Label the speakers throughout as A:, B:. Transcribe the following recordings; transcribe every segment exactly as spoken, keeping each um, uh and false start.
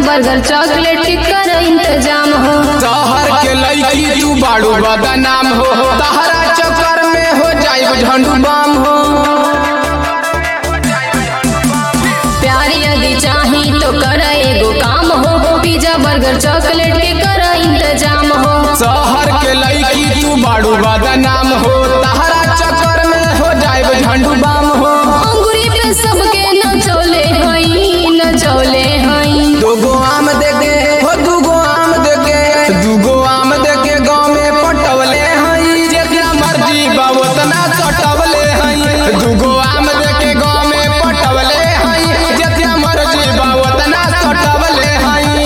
A: Burger chocolate के कर इंतजाम हो।
B: शहर के लड़की तू बाड़ू बदनाम हो, तहरा चक्कर में हो जाए झंडू बाम हो।
A: प्यार यदि चाही तो कर एगो काम हो, पिज्जा बर्गर चॉकलेट के कर इंतजाम हो।
B: शहर के लड़की तू बाड़ू बदनाम हो, तहरा चक्कर में हो जाए झंडू बाम हो।
A: अंगूरी पे सबके नचौले हई नचौले हई।
B: दूगो आम देके हो दूगो आम देके दूगो आम देके गाँव में पटवले हई, जितना मर्जी बा उतना सटवले हई। दूगो आम देके गाँव में पटवले हई, जितना मर्जी बा उतना सटवले हई।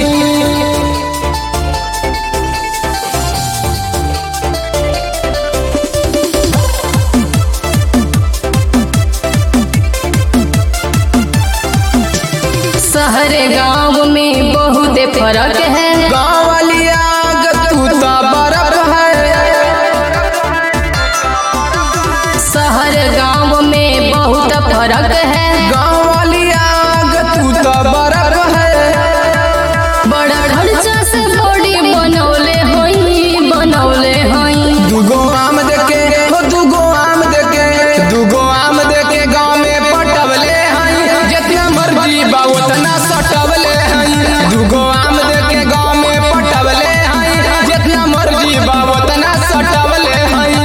A: शहर गांव में बहुत फर्क है,
B: गाँव वाली आग तू तो बर्फ है।
A: शहर गांव में बहुत फर्क है,
B: गाँव वाली आग तू तो बर्फ है।
A: बड़ा खर्चा से बॉडी बनौले हई बनौले हई।
B: दूगो आम देके हो दूगो आम देके दूगो आम देके गाँव में पटवले हई, जितना मर्जी बा उतना सटवले हई। दूगो आम देके गाँव में पटवले हई, जितना मर्जी बा उतना सटवले हई।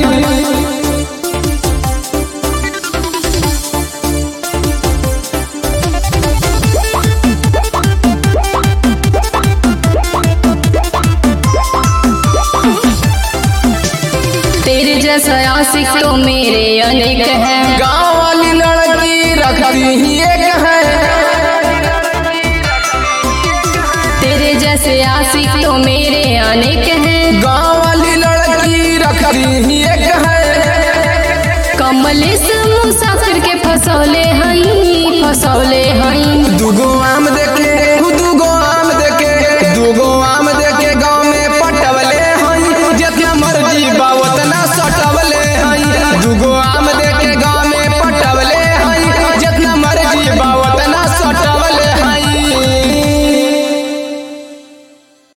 A: तेरे जैसा आशिक तो मेरे अनेक हैं,
B: गाँव वाली लड़की रखती ही एक है।
A: तेरे जैसे आशिक तो मेरे अनेक हैं।
B: गाँव वाली लड़की रखती ही एक है।
A: कमलेश मुसाफिर के फसौले हई फसौले हई।
B: दूगो आम देके